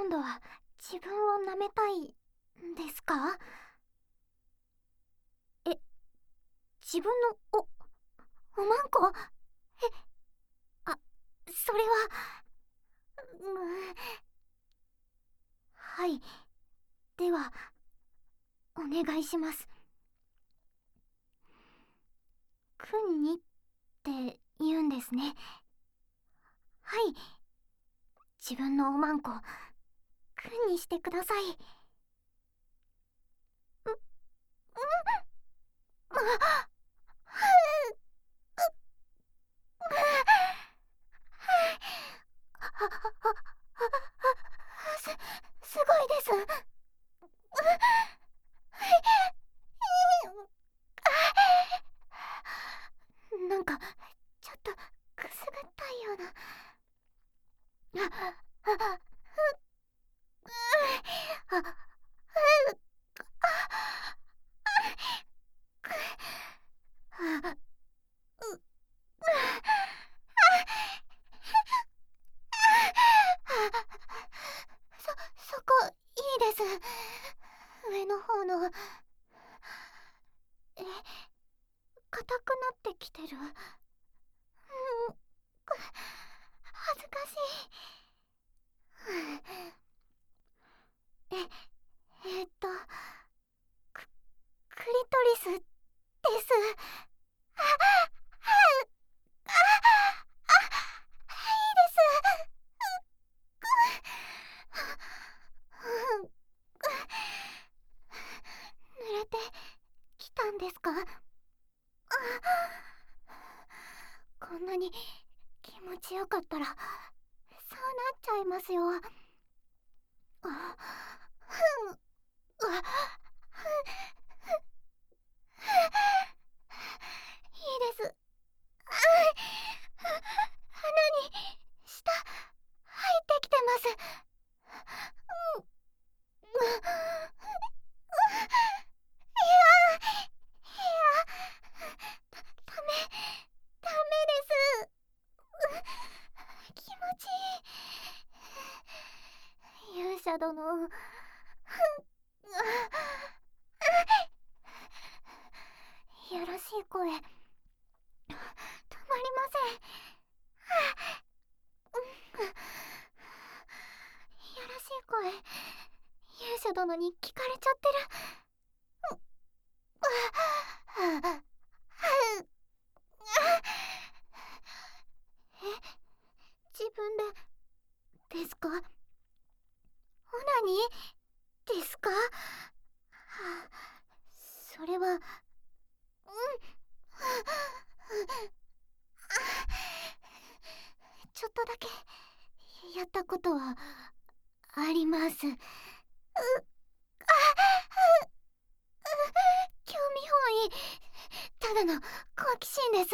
今度は自分を舐めたいんですか？え、自分のおまんこ？あ、それは、はい。では、お願いします。くんにって言うんですね。はい。自分のおまんこ、くんにしてください。すごいです。なんかちょっとくすぐったいような。そこいいです。上の方の硬くなってきてる。恥ずかしい。ええーっとククリトリスです。あ、いいです。濡れてきたんですか？こんなに気持ちよかったらそうなっちゃいますよ。あ、うわ、いいです。鼻に舌入ってきてます。いや、ダメ、ダメです。気持ちいい。勇者殿、よろしい声、止まりません。よろしい声、勇者殿に聞かれちゃってる。自分ですか？オナニーですか？それは、ちょっとだけやったことはあります。興味本位、ただの好奇心です。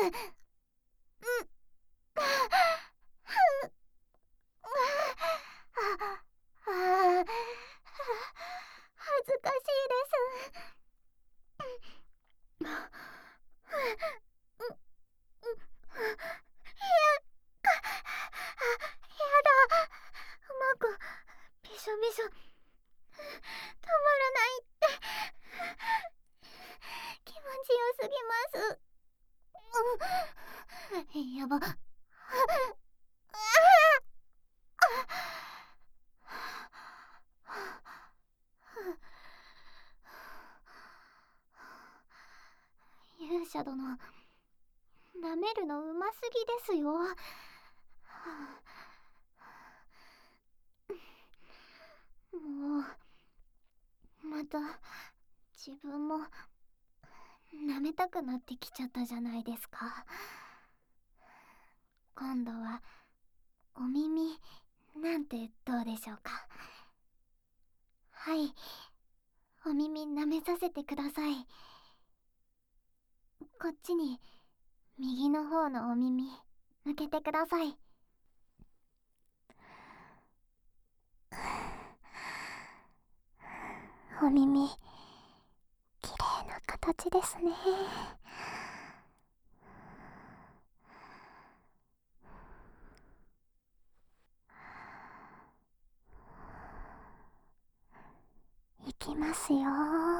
恥ずかしいです。やだ、うまくびしょびしょ、止まらないって。気持ちよすぎます。やば。勇者殿、舐めるのうますぎですよ。もうまた自分も舐めたくなってきちゃったじゃないですか。今度はお耳なんてどうでしょうか？はい、お耳舐めさせてください。こっちに右の方のお耳向けてください。お耳きれいな形ですね。 ますよ。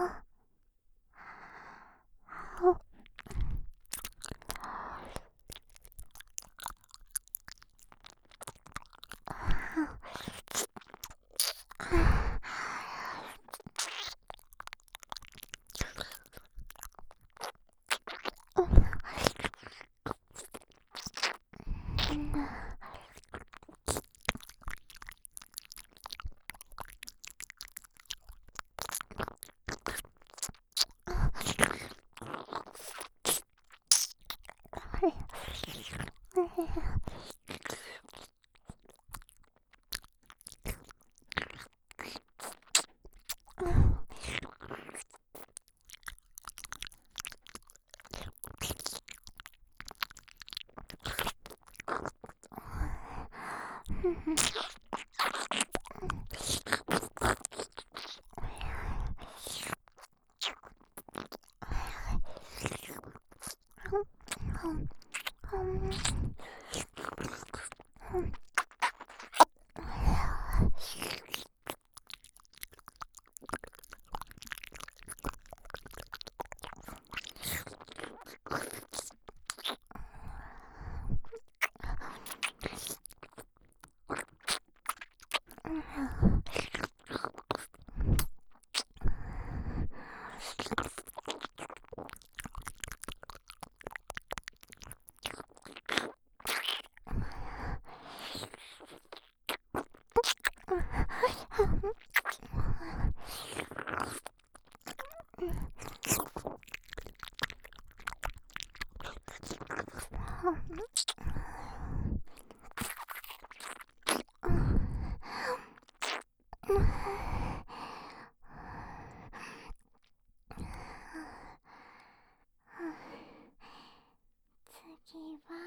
次は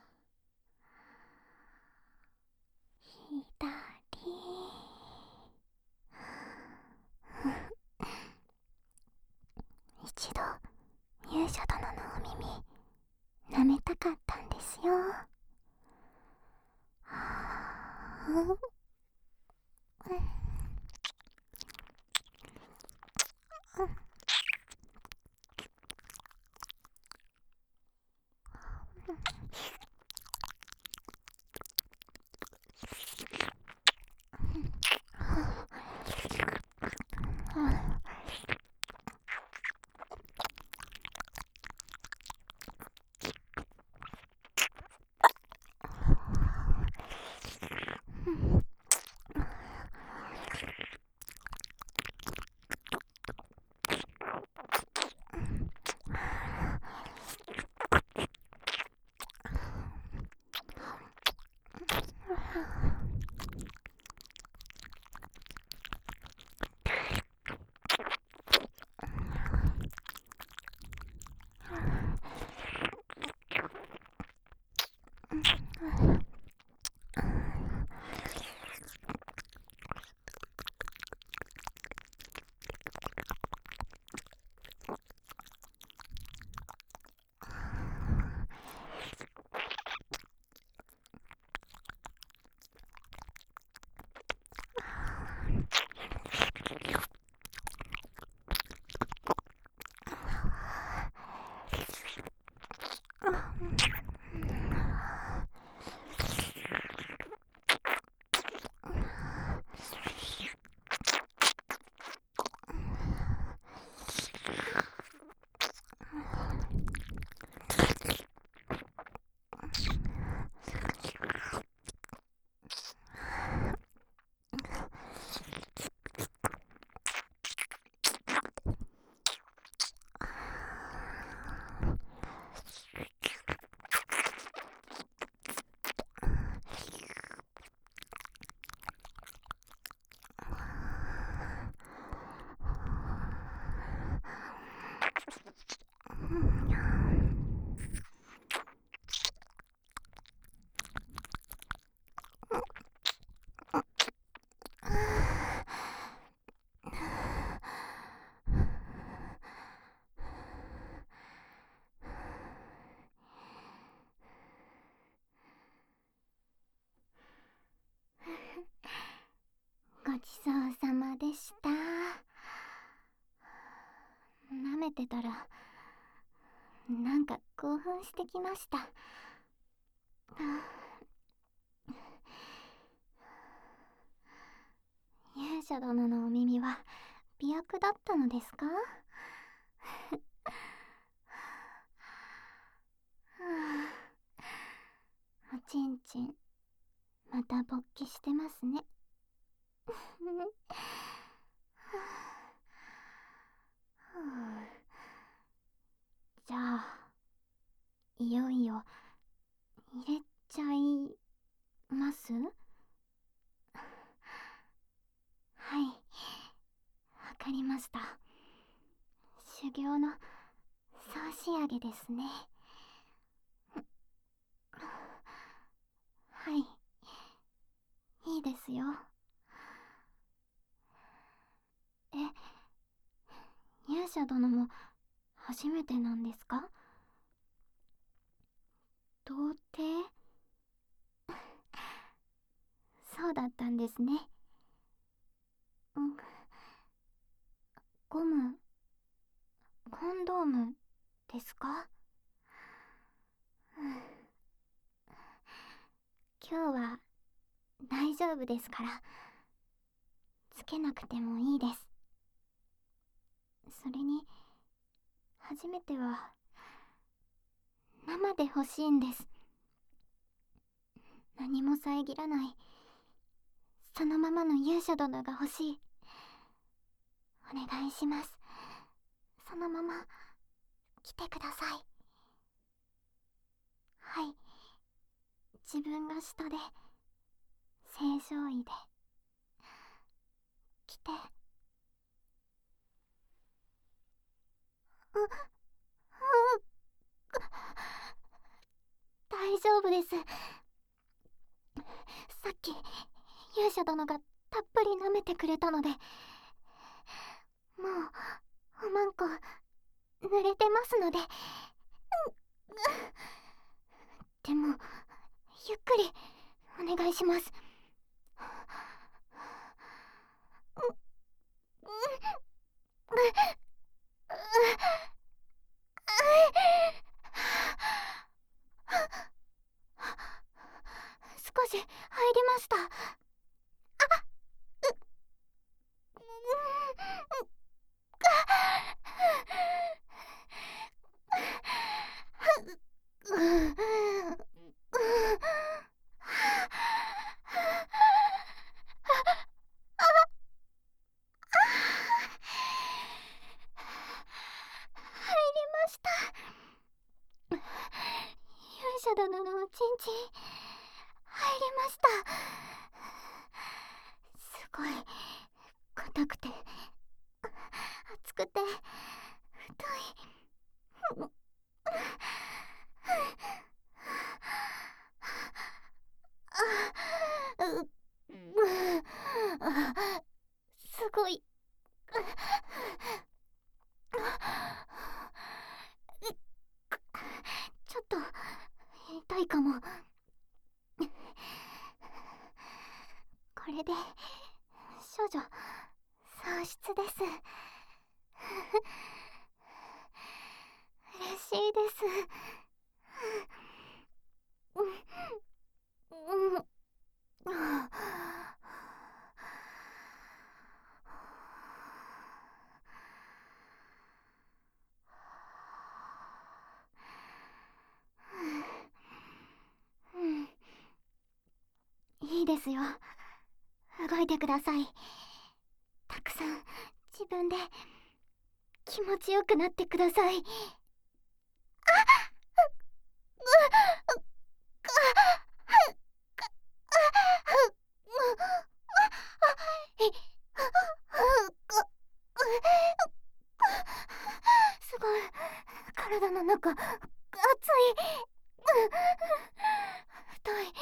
左。一度勇者殿のお耳舐めたかったんですよ。ごちそうさまでした。 めてたらなんか興奮してきました。勇者殿のお耳は媚薬だったのですか？おちんちんまた勃起してますね。じゃあいよいよ入れちゃいます？はい、わかりました。修行の総仕上げですね。はい、いいですよ。勇者殿も初めてなんですか？童貞？そうだったんですね。ゴム、コンドームですか？今日は大丈夫ですから、つけなくてもいいです。それに初めては生で欲しいんです。何も遮らないそのままの勇者殿が欲しい。お願いします。そのまま来てください。はい、自分が下で正常位で来て。大丈夫です。さっき勇者殿がたっぷり舐めてくれたので、もうおまんこ濡れてますので。でもゆっくりお願いします。少し入りました。入りました。勇者殿のおちんちん入りました。すごい硬くて熱くて太い。すごい。ちょっと痛いかも。これで少女喪失です。嬉しいです。いいですよ。動いてください。たくさん自分で気持ちよくなってください。すごい体の中熱い。太い。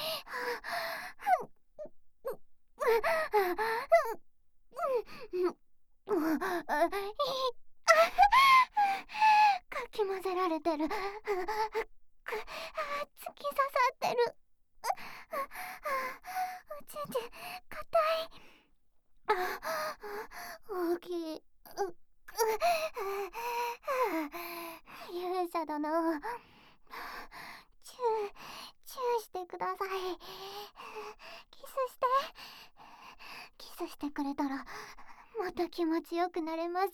かき混ぜられてる。突き刺さってる。おちんちん硬い。大きい。 殿、チューしてください。キスしてくれたらまた気持ちよくなれます。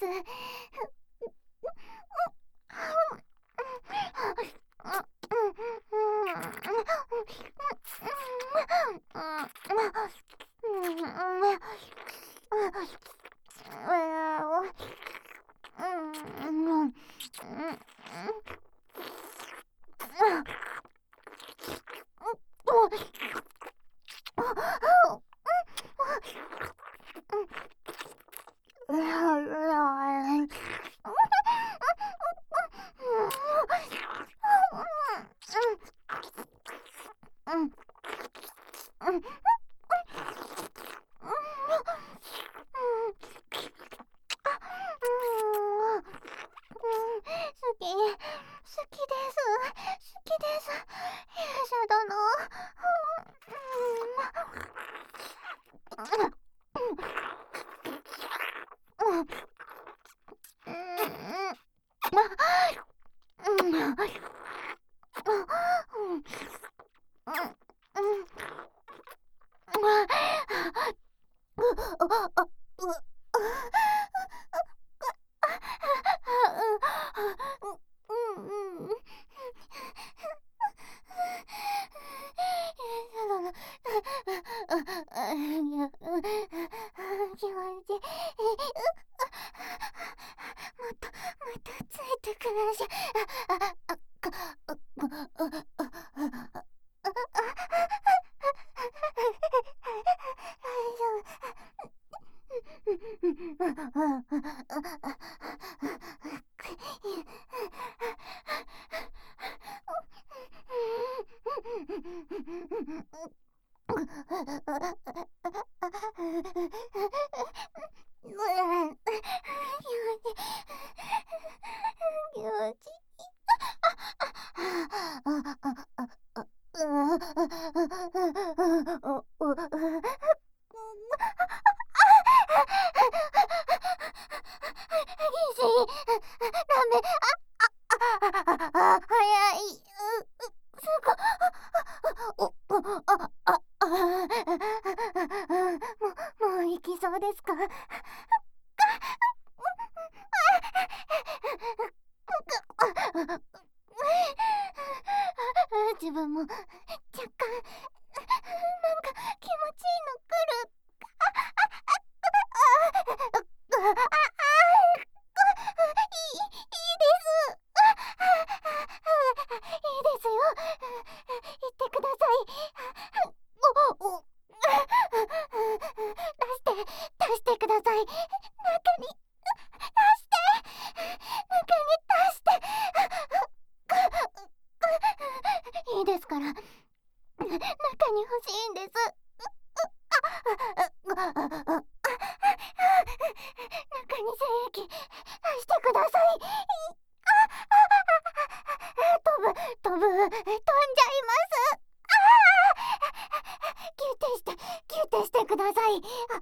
勇者殿。気持ちまたついてくるし。もう行きそうですか？自分も若干なんか気持ちいいの来る。いいですよ。言ってください。出してください。中に出していいですから、中に欲しいんです。中に精液出してください。飛んじゃいます。キューテしてください。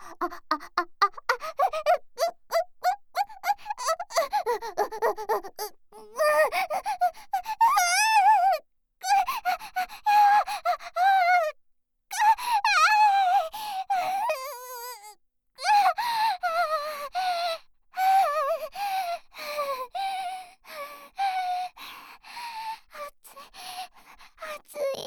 暑い。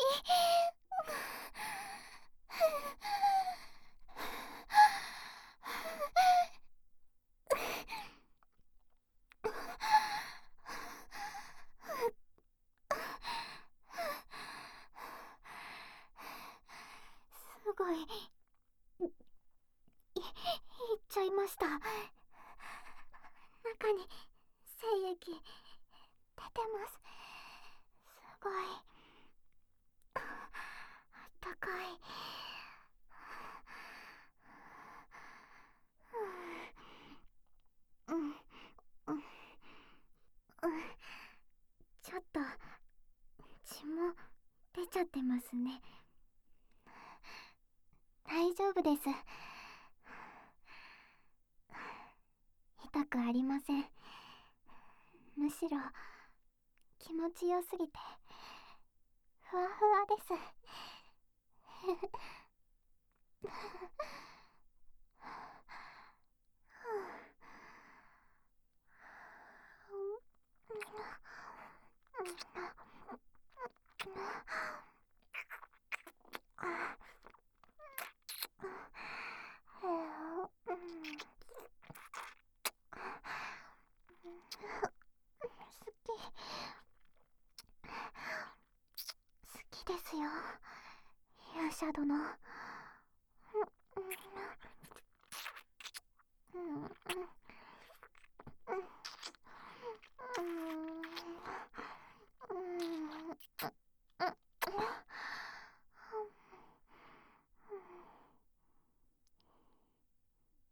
すごいいっちゃいました。中に精液出てます。すごいあったかい。うんうんうん、ちょっと血も出ちゃってますね。大丈夫です。痛くありません。むしろ気持ちよすぎてふわふわです。好きですよ、勇者殿。